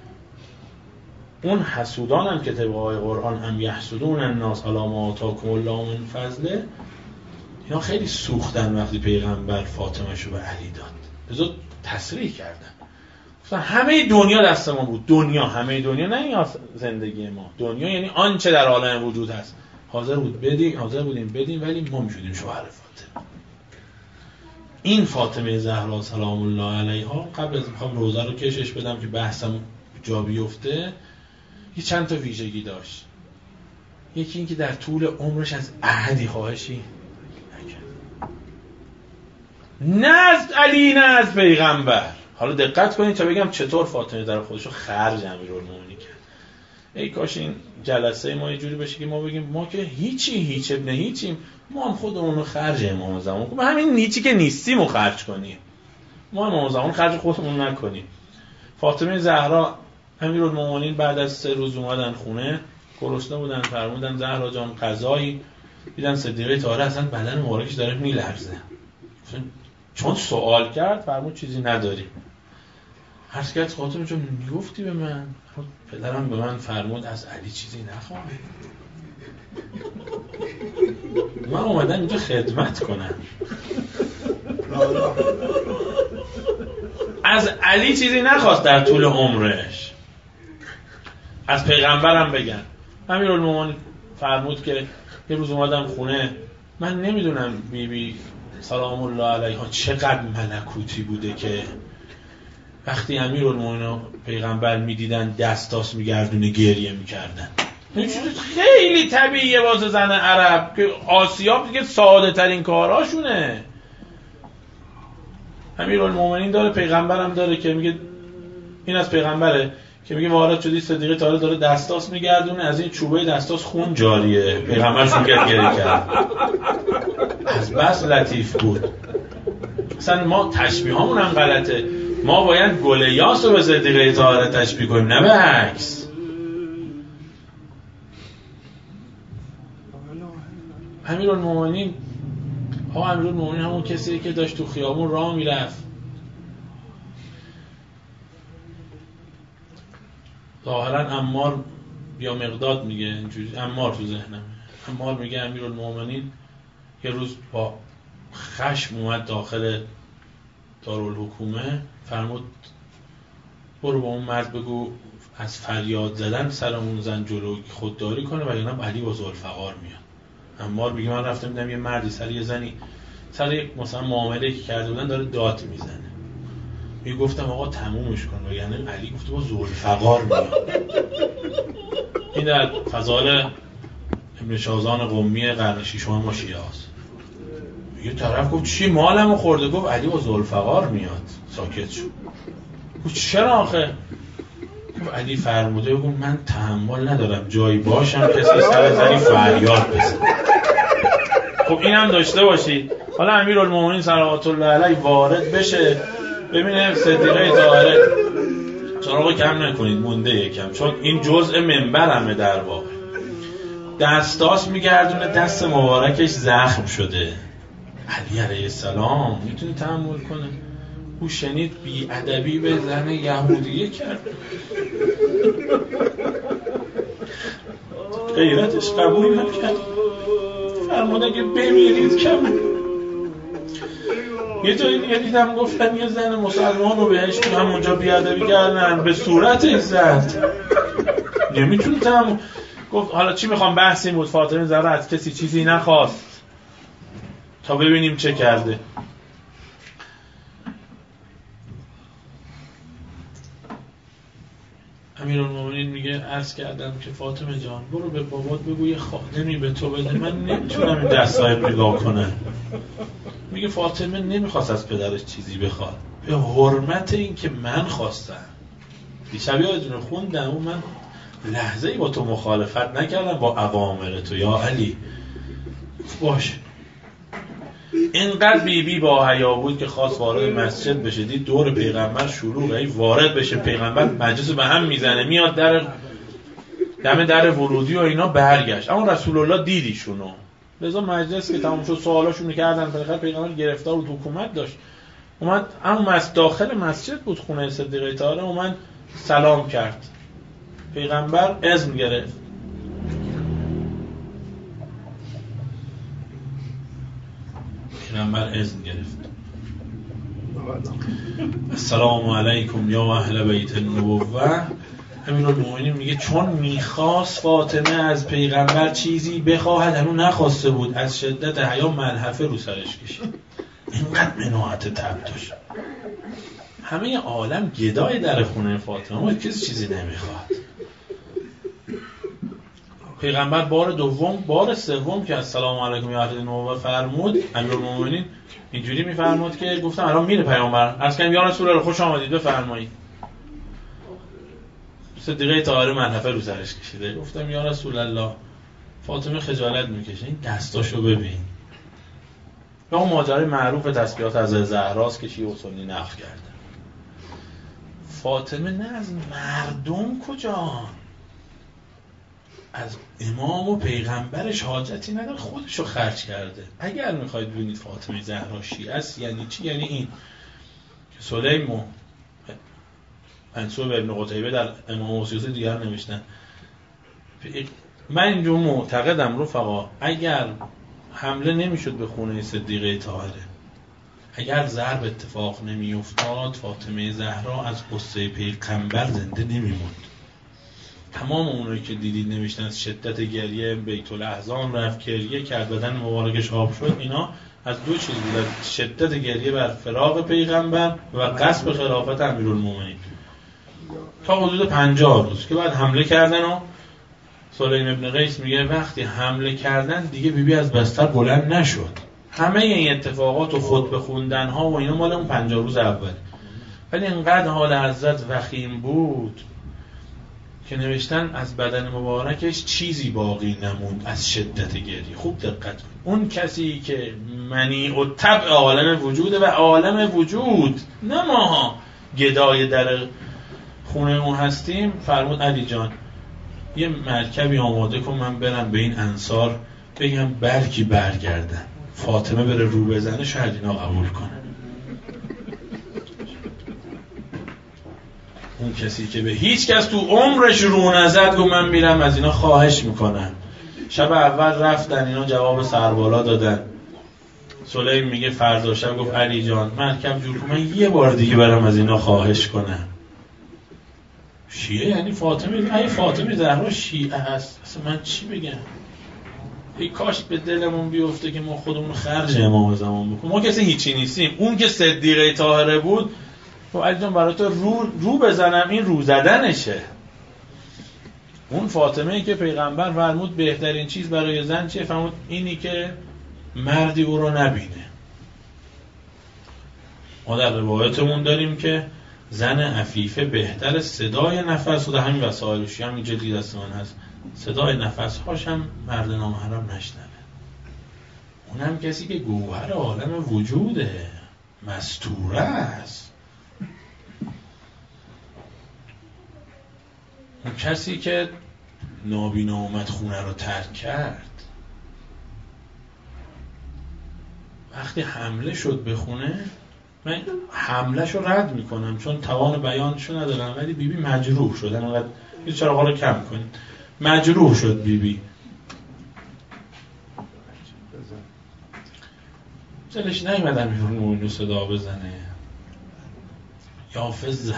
اون حسودان هم که طبق آیه قرآن هم یحسدون الناس علی ما آتاکم الله من فضله، اینا خیلی سوختن وقتی پیغمبر فاطمه‌شو به علی داد. لذا تصریح کردن مثلا همه دنیا دست ما بود. دنیا، همه دنیا، نه این زندگی ما. دنیا یعنی آنچه در عالم وجود هست. حاضر بودیم بدیم ولی ما میشدیم شوهر فاطمه. این فاطمه زهرا سلام الله علیها، قبل از میخوام روزه رو کشش بدم که بحثم جا بیفته، یه چند تا ویژگی داشت. یکی این که در طول عمرش از احدی خواهشی نکرد، نه از علی نه از پیغمبر. حالا دقت کنید تا بگم چطور فاطمه در خودشو خرج امیرالمومنین کرد. ای کاش این جلسه ما یه جوری بشه که ما بگیم ما که هیچ ابن هیچیم، ما هم خودمون رو خرج امام زمان کنیم، همین هیچی که نیستیم رو خرج کنیم، ما امام زمان خرج خودمون نکنیم. فاطمه زهرا امیرالمومنین بعد از 3 روز اومدن خونه، گرسنه بودن، فرمودن زهرا جان غذایی، دیدن صدیقه طاهره اصلا بدن مبارکش داره میلرزه. چون سوال کرد فرمود چیزی نداریم. عرض کرد فاطمه جان میگفتی به من؟ پدرم به من فرمود از علی چیزی نخواه. من اومدم اینجا خدمت کنم، از علی چیزی نخواست در طول عمرش. از پیغمبرم بگن. امیرالمومنین فرمود که یه روز اومدم خونه، من نمیدونم بیبی سلام الله علیها چقدر ملکوتی بوده که وقتی امیرالمومنین پیغمبر میدیدن دستاس میگردونه گریه میکردن. این چیز خیلی طبیعیه واسه زن عرب که آسیاب دیگه ساده ترین کاراشونه. امیرالمومنین داره، پیغمبرم داره که میگه، این از پیغمبره که میگه وارد شدی صدیقه طاهره داره دستاس میگردونه، از این چوبه دستاس خون جاریه. پیغمبرشون گریه کرد، از بس لطیف بود. اصلا ما تشبیه هامون هم غلطه. ما باید گل یاس رو به صدیقه طاهره تشبیه کنیم، نه به عکس. امیرالمومنین همون کسی که داشت تو خیابون راه میرفت، ظاهرا عمار یا مقداد میگه اینجوری، عمار تو ذهنم، عمار میگه امیرالمومنین یه روز با خشم اومد داخل دارالحکومه، فرمود برو با اون مرد بگو از فریاد زدن سر اون زن جلو خودداری کنه وگرنه علی با ذوالفقار میاد. عمار میگه من رفتم دیدم یه مردی سر یه زنی سر یک مثلا معامله که کرده بودن داره داد میزنه. میگه گفتم آقا تمومش کن وگرنه علی گفته با ذوالفقار میاد. این در فضائل ابن شازان قمی قرن ششم ما شیعه است. یه طرف گفت چی مالمو خورده؟ گفت علی با ذوالفقار میاد. ساکت شد. گفت چرا آخه؟ گفت علی فرموده. گفت من تحمل ندارم جایی باشم کسی سر زنی فریاد بزنه. خب اینم داشته باشید. حالا امیرالمومنین صلوات الله علیه وارد بشه ببینه صدیقه طاهره، سراغ کم نکنید مونده یکم، چون این جزء منبرمه در واقع. دستاس میگردونه، دست مبارکش زخم شده. علی علیه السلام میتونه تحمل کنه؟ او شنید بی‌ادبی به زن یهودیه کرد، غیرتش قبول نکرد، فرموده که بمیرید کم. یه جایی دیگه دیدم گفتن یه زن مسلمان رو بهش همونجا بی‌ادبی کردن، به صورتش زد، نمیتونه تحمل. گفت حالا چی میخوام؟ بحث این بود فاطمه زهرا از کسی چیزی نخواست تا ببینیم چه کرده. امیرالمومنین میگه عرض کردم که فاطمه جان برو به بابات بگو یه خادمی به تو بده، من نمیتونم این دست صاحب نگاه کنم. میگه فاطمه نمیخواست از پدرش چیزی بخواد، به حرمت این که من خواستم. دیشب یادتونه خوندم، من لحظه‌ای با تو مخالفت نکردم با اوامر تو یا علی. باشه. اینقدر بی با حیا بود که خواست وارد مسجد بشه، دید دور پیغمبر شلوغه، وارد بشه پیغمبر مجلس به هم میزنه، میاد در ورودی و اینا برگشت، اما رسول الله دیدیشونو. لذا مجلس که تموم شد سوالاشونو کردن، پیغمبر گرفتار و حکومت داشت، اومد اما داخل مسجد بود خونه صدیقه طاهره، اومد سلام کرد، پیغمبر اذن گرفت. پیغمبر اذن گرفت، السلام علیکم یا اهل بیت النبوه. امیرالمومنین میگه چون میخواست فاطمه از پیغمبر چیزی بخواهد، هنوز نخواسته بود، از شدت حیا ملحفه رو سرش کشید. اینقدر مناعت طبع داشت. همه عالم گدای در خونه فاطمه، اما کسی چیزی نمیخواد. پیغمبر بار سوم که السلام علیکم یا اهل النبوه فرمود، امیرالمومنین اینجوری میفرمود که گفتم الان میره پیامبر، عرض کردم یا رسول الله خوش آمدید بفرمایید. صدیقه طاهره ملحفه رو سرش کشیده، گفتم یا رسول الله فاطمه خجالت میکشه، این دستاشو ببین. یا اون ماجرای معروف تسبیحات از زهراست که شیعه و سنی نقل کرده. فاطمه نه از مردم کجا، از امام و پیغمبرش حاجتی نداره، خودشو خرج کرده. اگر میخواید ببینید فاطمه زهرا شیعه است یعنی چی؟ یعنی این که سلیم منصور ابن قتیبه در امام و سیوسی دیگر نوشتن. من اینجور معتقدم رفقا، اگر حمله نمیشد به خونه صدیقه طاهره، اگر ضرب اتفاق نمیافتاد، فاطمه زهرا از قصه پیغمبر زنده نمیموند. تمام اونایی که دیدید نوشتن از شدت گریه بیت الاحزان رفت گریه کرد بدن مبارکش آب شد، اینا از دو چیز بود، شدت گریه بر فراق پیغمبر و غصب خلافت امیرالمومنین. تا حدود 50 روز که بعد حمله کردن و سلیم ابن قیس میگه وقتی حمله کردن دیگه بیبی از بستر بلند نشد. همه این اتفاقات و خطبه خوندن ها و اینا مال اون 50 روز اول. ولی اینقدر حال حضرت وخیم بود که نوشتن از بدن مبارکش چیزی باقی نموند از شدت گریه. خوب دقت کن. اون کسی که منیع و طبع عالم وجوده و عالم وجود نه ماها گدای در خونه اون هستیم، فرمود علی جان یه مرکبی آماده کن من برم به این انصار بگم بلکی برگردن، فاطمه بره رو بزنه شاید اینا قبول کنه. اون کسی که به هیچ کس تو عمرش رو نزد گفت من میرم از اینا خواهش میکنم. شب اول رفتن اینا جواب سربالا دادن. سلیم میگه فردا شب گفت علی جان مرکب جور کن من یه بار دیگه برم از اینا خواهش کنم. شیعه یعنی فاطمه زهرا شیعه هست، اصلا من چی بگم؟ ای کاش به دلمون بیفته که ما خودمون خرج امام زمان بکنیم. ما کسی هیچی نیستیم. اون که صدیقه طاهره بود خب علی جان برای تو رو بزنم، این رو زدنشه. اون فاطمه ای که پیغمبر فرمود بهترین چیز برای زن چیه؟ فرمود اینی که مردی او رو نبینه. ما در روایتمون داریم که زن عفیفه بهتر صدای نفس و در همین وسائلش همین جلدی دست من هست، صدای نفس هاش هم مرد نامحرم نشنوه. اونم کسی که گوهر عالم وجوده، مستوره است. اون کسی که نابینا اومد خونه رو ترک کرد، وقتی حمله شد به خونه، من حمله‌ش رو رد میکنم چون توان بیانشو ندارم، ولی بیبی مجروح شد. انقدر یه چراغا رو کم کنید. مجروح شد بیبی. دلش نیومدن امیرالمومنین صدا بزنه یا فزه،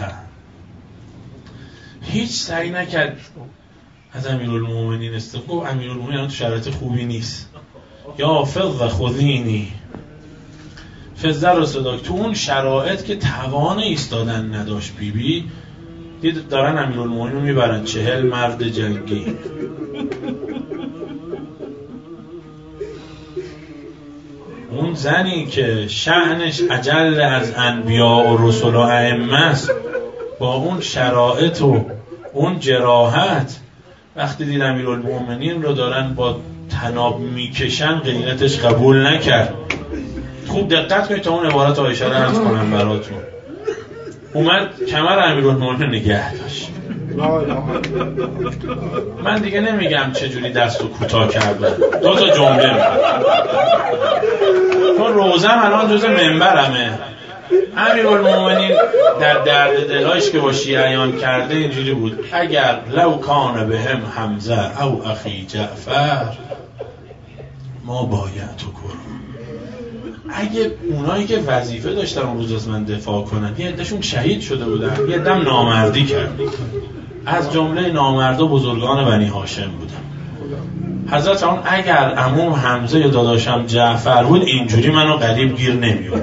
هیچ سعی نکرد از امیرالمومنین استفاده. امیرالمومنین تو شرایط خوبی نیست، یا فزه خذینی، فزه رو صدا. تو اون شرایط که توان ایستادن نداشت بیبی، دید دارن امیرالمومنین رو میبرن 40 مرد جنگی. اون زنی که شأنش اجل از انبیاء و رسل و ائمه است، با اون شرایط و اون جراحت وقتی دید امیرالمومنین رو دارن با طناب میکشن غیرتش قبول نکرد. خوب دقت کنید تا اون عبارت عایشه رو عرض کنم براتون. اومد کمر امیرالمومنین نگه داشت. من دیگه نمیگم چجوری دستو کوتاه کردن، 2 تا جمله میگم چون روزم الان جز منبرمه. امیرالمومنین در درد دلایش که با شیعیان کرده اینجوری بود: اگر لو کان بهم حمزه او اخی جعفر ما باید تو کرم. اگه اونایی که وظیفه داشتن اون روز از من دفاع کنن، یه عدهشون شهید شده بودن، یه عده‌ام نامردی کرد، از جمله نامردا بزرگان بنی هاشم بودن. حضرت اون اگر عموم حمزه یا داداشم جعفر بود اینجوری منو قریب گیر نمی‌آورد.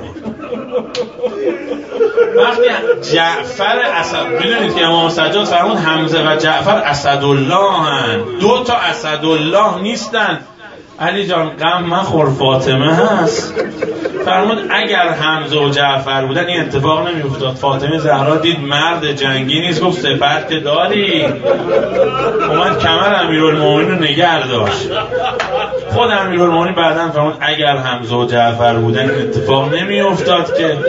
وقتی جعفر اسد، میدونید که امام سجاد فرمود حمزه و جعفر اسدالله هن، 2 تا اسدالله نیستن. علی جان غم مخور فاطمه هست. فرمود اگر حمزه و جعفر بودن این اتفاق نمی افتاد. فاطمه زهرا دید مرد جنگی نیست، گفت سپر که داری، اومد کمر امیرالمومنین رو نگه داشت. خود امیرالمومنین بعداً فرمود اگر حمزه و جعفر بودن این اتفاق نمی افتاد که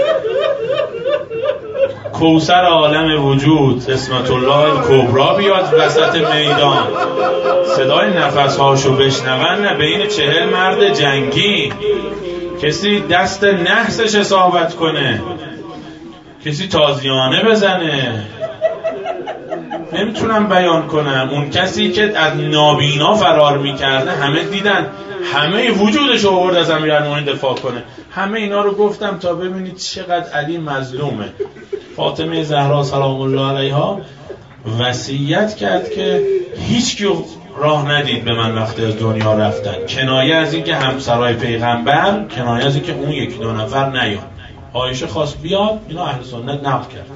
کوثر عالم وجود اسمت الله الکبری بیاد وسط میدان، صدای نفسهاشو بشنون، نه بین 40 مرد جنگی کسی دست نحسش اصابت کنه، کسی تازیانه بزنه. نمیتونم بیان کنم. اون کسی که از نابینا فرار میکرده همه دیدن، همه وجودش رو آورد از امیرالمومنین دفاع کنه. همه اینا رو گفتم تا ببینید چقدر علی مظلومه. فاطمه زهرا سلام الله علیها وصیت کرد که هیچ کی راه ندید به من وقتی از دنیا رفتن، کنایه از این که همسرای پیغمبر، کنایه از این که اون 1-2 نفر نیاد. عایشه خواست بیاد، اینا اهل سنت نقد کرد.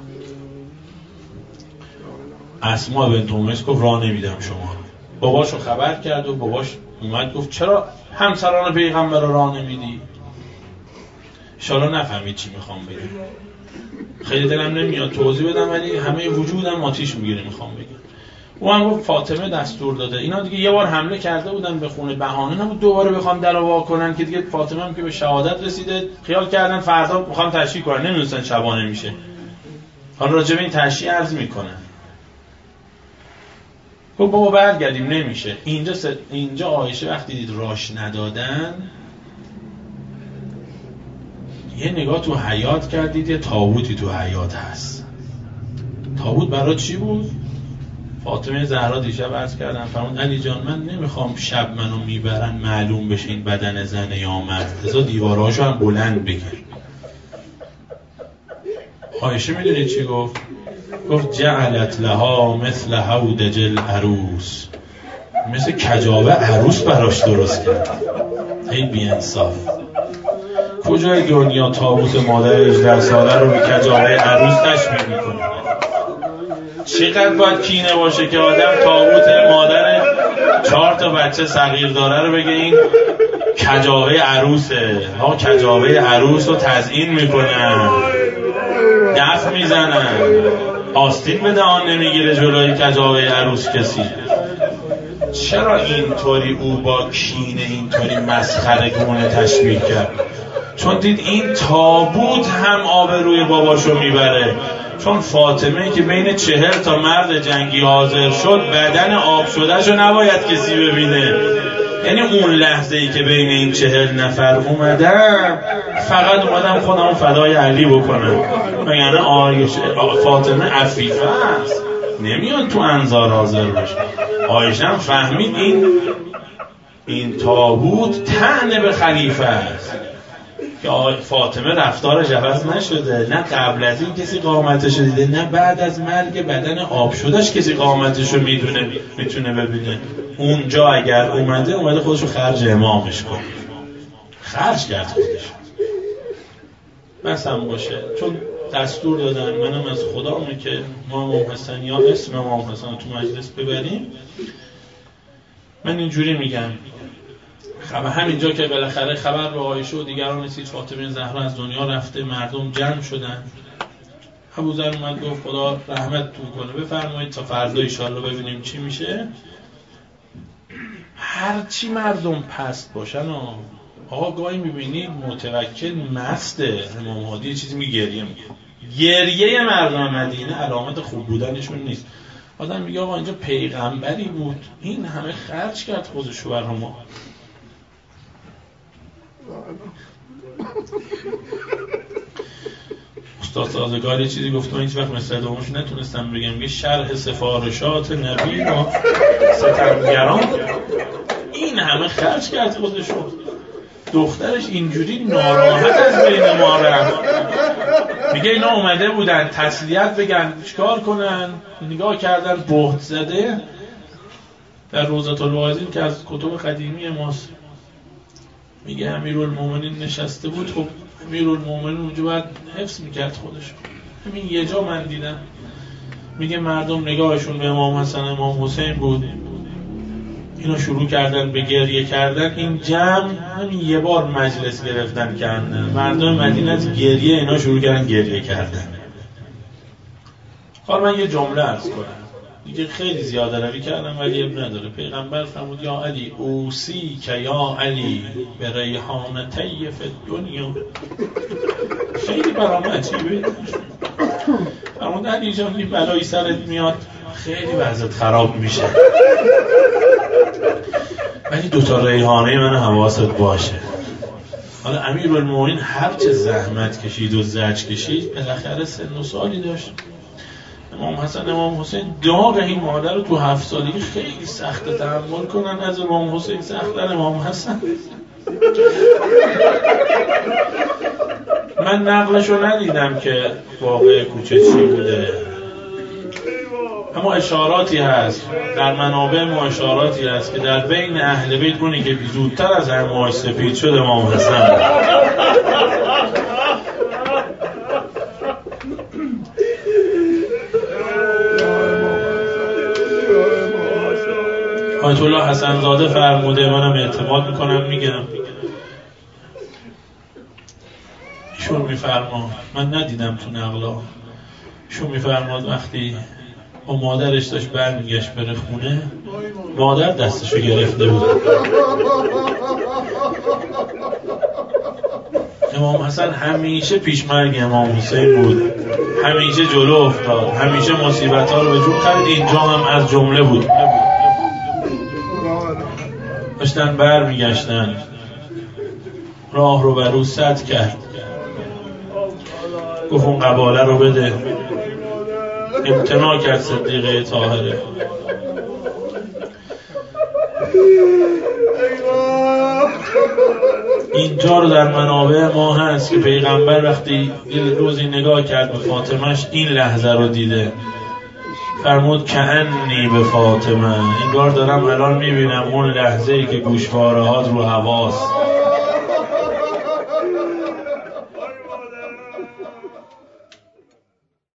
اسما بنت امیس گفت راه نمیدم شما. باباشو خبر کرد و باباش اومد گفت چرا همسران پیغمبر رو راه نمیدی؟ انشالله نفهمید چی میخوام بگم. خیلی دلم نمیاد توضیح بدم ولی همه وجودم آتیش میگیره میخوام بگم. او هم گفت فاطمه دستور داده. اینا دیگه یه بار حمله کرده بودن به خونه، بهانه نبود دوباره بخوام درو وا کنن که دیگه فاطمه هم که به شهادت رسیده خیال کردن فردا میخوام تشییع کنن، نمیدونستن شبانه میشه. حالا راجع به این تشییع عرض میکنن. خب بابا برگردیم نمیشه. اینجا عایشه وقتی دید راش ندادن یه نگاه تو حیاط کردید، یه تابوتی تو حیاط هست. تابوت برای چی بود؟ فاطمه زهرا دیشب عرض کردم فرمود علی جان من نمیخوام شب منو میبرن معلوم بشه این بدن زنه یا مرد، لذا دیوارهاشو هم بلند بگیر. عایشه میدونید چی گفت؟ گفت جعلت لها مثل هودج العروس، مثل کجاوه عروس براش درست کرد. ای بی انصاف، کجای دنیا تابوت مادر 18 ساله رو به کجاوه عروس تشبیه میکنه؟ چقدر باید کینه باشه که آدم تابوت مادر 4 تا بچه صغیر داره رو بگه این کجاوه عروسه. ها کجاوه عروس رو تزیین میکنن، دف میزنن، آستین به دهان نمیگیره جلوی کجاوه عروس کسی. چرا اینطوری او با کینه اینطوری مسخره گونه تشبیه کرد؟ چون دید این تابوت هم آبروی باباشو میبره. چون فاطمه که بین 40 تا مرد جنگی حاضر شد بدن آب شدهشو نباید کسی ببینه. یعنی اون لحظه ای که بین این 40 نفر اومدم فقط اومدم خودم فدای علی بکنم. یعنی فاطمه عفیفه است، نمیاد تو انظار حاضر بشه. عایشه هم فهمید این تابوت طعنه به خلیفه است که فاطمه رفتارش عوض نشده، نه قبل از این کسی قامتش دیده، نه بعد از مرگ بدن آب شدهش کسی قامتش رو میتونه ببینه. اونجا اگر اومده خودشو خرج امامش کنه، خرج کرد خودش بس هم باشه. چون دستور دادن، منم از خدامه که ما امام حسن یا اسم امام حسن تو مجلس ببریم. من اینجوری میگم همینجا که بالاخره خبر به عایشه و دیگران رسید فاطمه زهرا از دنیا رفته، مردم جمع شدن، ابوذر اومد گفت خدا رحمتتون کنه بفرمایید تا فردا ان شاءالله ببینیم چی میشه. هرچی مردم پست باشن آقا گاهی میبینی متوکل مسته، امام هادی چیزی میگه گریه مردم مدینه علامت خوب بودنشون نیست. آدم میگه آقا اینجا پیغمبری بود این همه خرج کرد خودشو بر ما. استاد سازگاری چیزی گفت من هیچ وقت مثل دومش نتونستم بگم که شرح سفارشات نبی و ستمگران این همه خرج کرد خودشو. دخترش اینجوری ناراحت از بین ما رفت، میگه اینا اومده بودن تسلیت بگن چیکار کنن، نگاه کردن بهت زده در روضة الواعظین که از کتب قدیمی ماست. میگه امیرالمومنین نشسته بود، خب امیرالمومنین اونجا باید حفظ میکرد خودشو. همین یه جا من دیدم میگه مردم نگاهشون به امام حسن امام حسین بود، اینا شروع کردن به گریه کردن. این جمع همین یه بار مجلس گرفتن کردن، مردم مدینه از گریه اینا شروع کردن گریه کردن. حالا من یه جمله عرض کنم دیگه، خیلی زیاده روی کردم ولی اب نداره. پیغمبر فرمود یا علی اوسی که یا علی به ریحانتی فی الدنیا. خیلی برام عجیبه. فرمود علی جان این بلایی سرت میاد خیلی وضعت خراب میشه، ولی دوتا ریحانه من حواست باشه. حالا امیرالمومنین هر چه زحمت کشید و زجر کشید بالاخره سن و سالی داشت. امام حسن امام حسین داغ این مادر رو تو 7 سالگی خیلی سخت تحمل کنن. از امام حسین سخت‌تر امام حسن. من نقلشو ندیدم که واقع کوچه چی بوده، اما اشاراتی هست در منابع ما، اشاراتی هست که در بین اهل بیت اونی که زودتر از هر موهای سفید شد امام حسن. آیت الله حسن زاده فرموده، منم اعتماد میکنم میگم، ایشون میفرماد، من ندیدم تو نقلا، ایشون میفرماد وقتی با مادرش داشت برمیگشت بره خونه، مادر دستشو گرفته بود. امام حسن همیشه پیشمرگ امام حسین بود، همیشه جلو افتاد، همیشه مصیبت ها رو به جون خرید، اینجا هم از جمله بود. داشتن برمیگشتن، راه رو بر او سد کرد، گفت اون قباله رو بده. امتناع کرد صدیقه طاهره. اینجا رو در منابع ما هست که پیغمبر وقتی روزی نگاه کرد به فاطمهش این لحظه رو دیده، فرمود کأنی به فاطمه، انگار دارم الان میبینم اون لحظه‌ای که گوشواره هات رو حواس.